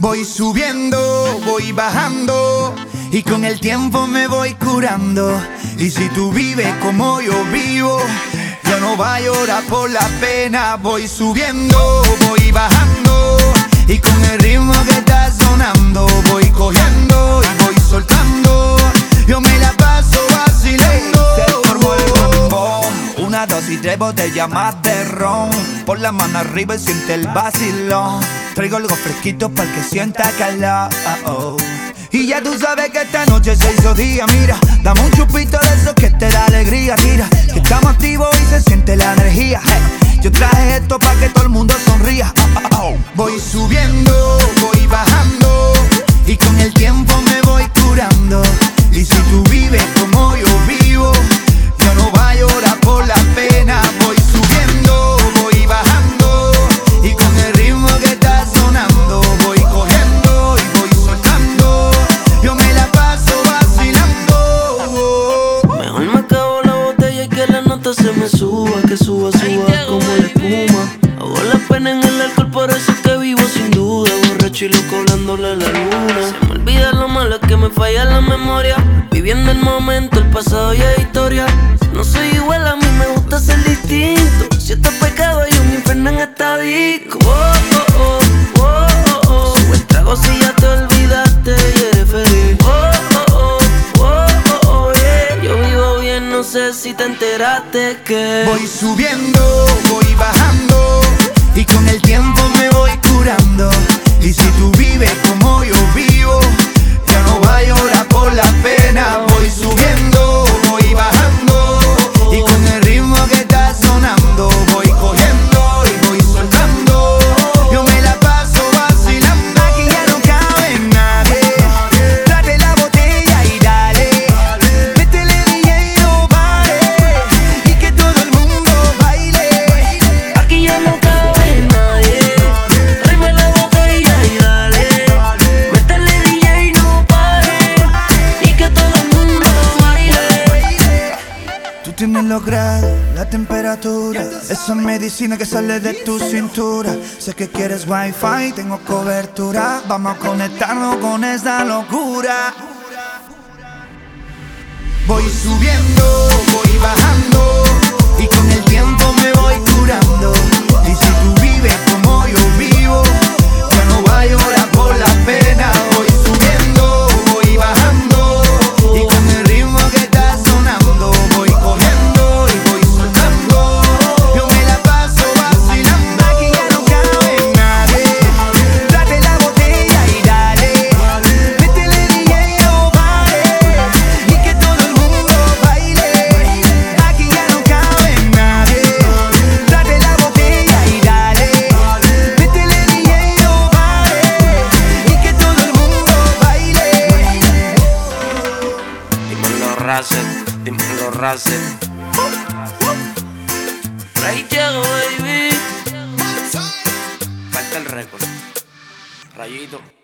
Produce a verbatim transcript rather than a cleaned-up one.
Voy subiendo, voy bajando y con el tiempo me voy curando. Y si tú vives como yo vivo, yo no voy a llorar por la pena. Voy subiendo, voy bajando y con el ritmo que está sonando voy cogiendo y voy soltando. Yo me la paso vacilando. Se formó el bombón, una, dos y tres botellas más de ron. Pon la mano arriba y siente el vacilón. Traigo algo fresquito para el que sienta calor. Oh. Y ya tú sabes que esta noche se hizo día. Mira, dame un chupito de eso que te da alegría. Tira, que estamos activos y se siente la energía. Hey, yo traje esto para que todo el mundo sonría. Oh, oh, oh. Voy subiendo, voy bajando y con el tiempo me voy curando. Y si tú vives como yo vivo, yo no voy a llorar por la pena. Voy subiendo, voy bajando y con el ritmo que está sonando voy cogiendo y voy soltando. Yo me la paso vacilando. Mejor me acabo la botella y que la nota se me suba. Que suba, suba como la espuma. Hago la pena en el alcohol, por eso es que vivo sin duda. Borracho y loco hablándole a la luna. Se me olvida lo malo que me falla la memoria. Viviendo el momento, el pasado y la historia. No soy igual, a mí me gusta ser distinto. Si esto es pecado hay un infierno en esta disco. Oh, oh, oh, oh, oh, oh. Sube el trago si ya te olvidaste y eres feliz. Oh, oh, oh, oh, oh, oh, yeah. Yo vivo bien, no sé si te enteraste que voy subiendo, voy bajando y con el tiempo me voy curando. Y si tú vives como yo vivo, ya no voy a llorar por la pena. Voy subiendo, voy bajando y con el ritmo que está sonando voy cogiendo y voy soltando. Yo me la paso vacilando. Aquí ya no cabe nadie. Trate la botella y dale. Métele D J, no pare y que todo el mundo baile. aquí ya no cabe nadie. Tráeme la botella y dale. Métele D J, no pare y que todo el mundo baile. Tú tienes los grados, la temperatura. Esa medicina que sale de tu cintura. Sé que quieres wifi, tengo cobertura. Vamos a conectarnos con esta locura. Voy subiendo, voy bajando y con el tiempo me voy curando. Y si tú vives como yo vivo, ya no voy a llorar por la pena. Voy subiendo, voy bajando y con el ritmo que está sonando voy cogiendo y voy soltando. Yo me la paso vacilando. Aquí ya no cabe nadie. Trate la botella y dale. Métele D J, no pare y que todo el mundo baile. Aquí ya no cabe nadie. Trate la botella y dale. Métele D J, no pare y que todo el mundo baile. Dímelo Racer, dímelo Racer. Ahí llego, baby. Falta el récord. Rayito.